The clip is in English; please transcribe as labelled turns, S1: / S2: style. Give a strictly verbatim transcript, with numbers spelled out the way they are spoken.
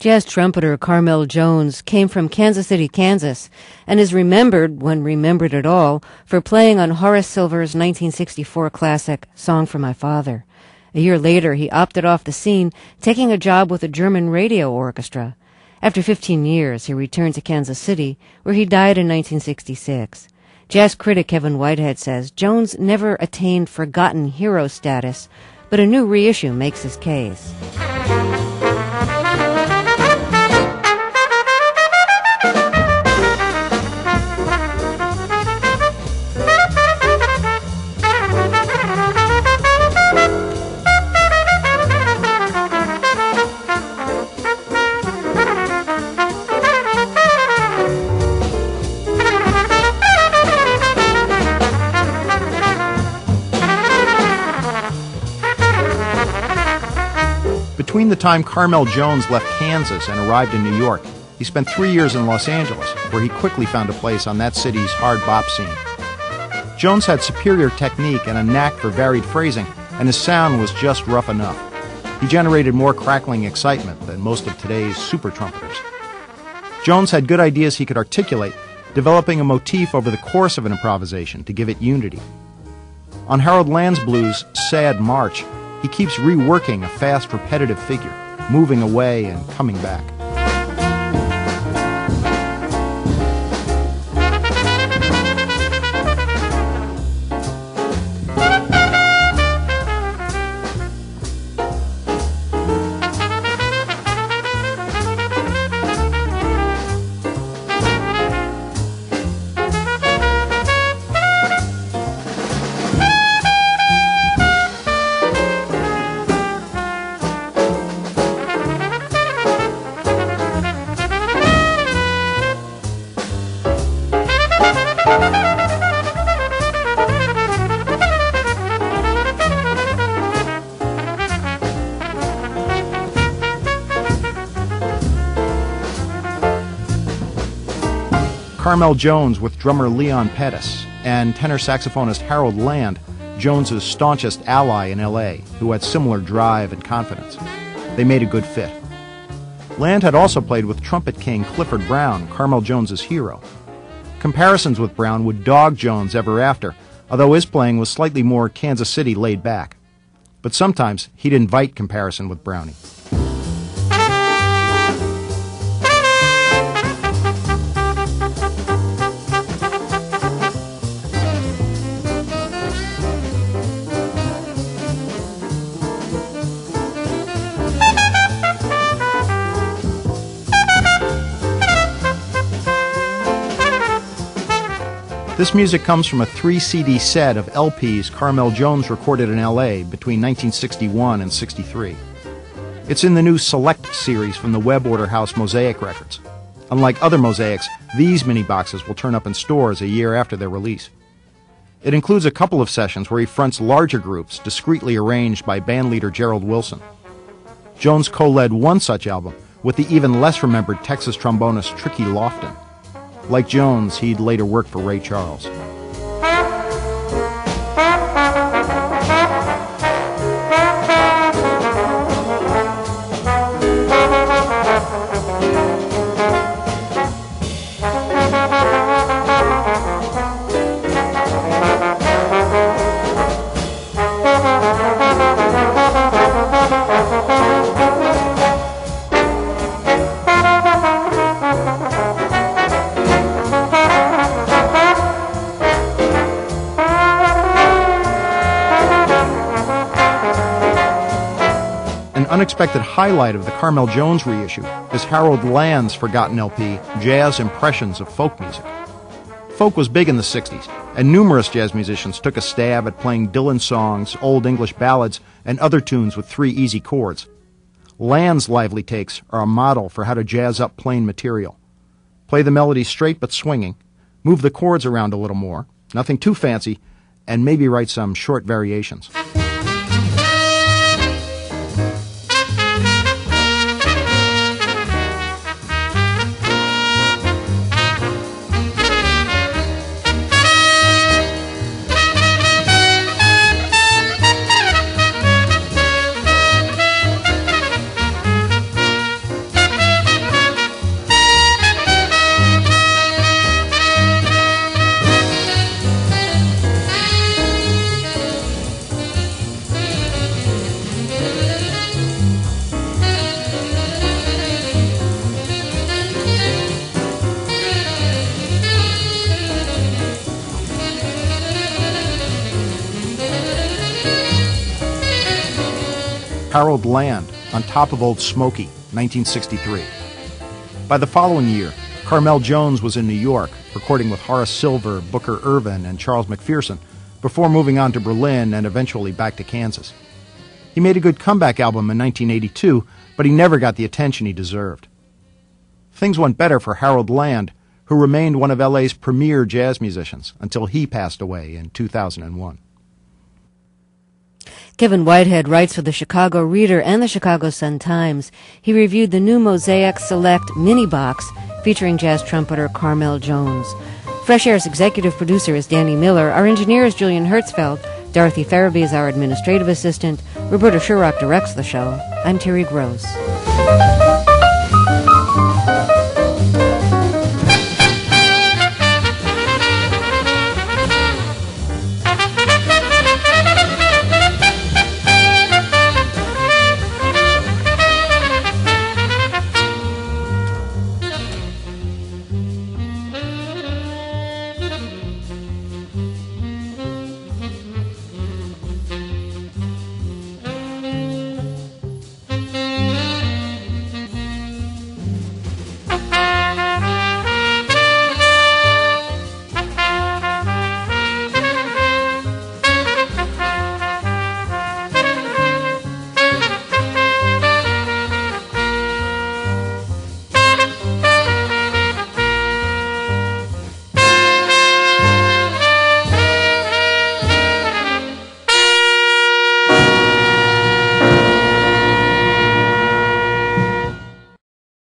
S1: Jazz trumpeter Carmel Jones came from Kansas City, Kansas, and is remembered, when remembered at all, for playing on Horace Silver's nineteen sixty-four classic, Song for My Father. A year later, he opted off the scene, taking a job with a German radio orchestra. After fifteen years, he returned to Kansas City, where he died in nineteen sixty-six. Jazz critic Kevin Whitehead says Jones never attained forgotten hero status, but a new reissue makes his case.
S2: Between the time Carmel Jones left Kansas and arrived in New York, he spent three years in Los Angeles, where he quickly found a place on that city's hard bop scene. Jones had superior technique and a knack for varied phrasing, and his sound was just rough enough. He generated more crackling excitement than most of today's super trumpeters. Jones had good ideas he could articulate, developing a motif over the course of an improvisation to give it unity. On Harold Land's blues, Sad March, he keeps reworking a fast, repetitive figure, moving away and coming back. Carmel Jones with drummer Leon Pettis and tenor saxophonist Harold Land, Jones's staunchest ally in L A, who had similar drive and confidence. They made a good fit. Land had also played with trumpet king Clifford Brown, Carmel Jones's hero. Comparisons with Brown would dog Jones ever after, although his playing was slightly more Kansas City laid back. But sometimes he'd invite comparison with Brownie. This music comes from a three C D set of L Ps Carmel Jones recorded in L A between nineteen sixty-one and sixty-three. It's in the new Select series from the Web Order House Mosaic Records. Unlike other mosaics, these mini boxes will turn up in stores a year after their release. It includes a couple of sessions where he fronts larger groups discreetly arranged by bandleader Gerald Wilson. Jones co-led one such album with the even less remembered Texas trombonist Tricky Lofton. Like Jones, he'd later work for Ray Charles. Unexpected highlight of the Carmel Jones reissue is Harold Land's forgotten L P, Jazz Impressions of Folk Music. Folk was big in the sixties, and numerous jazz musicians took a stab at playing Dylan songs, old English ballads, and other tunes with three easy chords. Land's lively takes are a model for how to jazz up plain material. Play the melody straight but swinging, move the chords around a little more, nothing too fancy, and maybe write some short variations. Harold Land, On Top of Old Smoky, nineteen sixty-three. By the following year, Carmel Jones was in New York, recording with Horace Silver, Booker Ervin, and Charles McPherson, before moving on to Berlin and eventually back to Kansas. He made a good comeback album in nineteen eighty-two, but he never got the attention he deserved. Things went better for Harold Land, who remained one of L A's premier jazz musicians until he passed away in two thousand one.
S1: Kevin Whitehead writes for the Chicago Reader and the Chicago Sun-Times. He reviewed the new Mosaic Select mini box featuring jazz trumpeter Carmel Jones. Fresh Air's executive producer is Danny Miller. Our engineer is Julian Hertzfeld. Dorothy Farabee is our administrative assistant. Roberta Shurock directs the show. I'm Terry Gross.